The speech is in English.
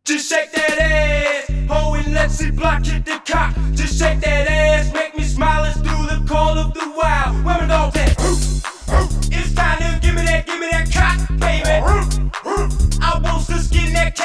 Just shake that ass, ho, and let's see block hit the cock. Just shake that ass, make me smile, let's do the call of the wild. Women don't that. It's time to give me that cock, baby. I want to skin that cock.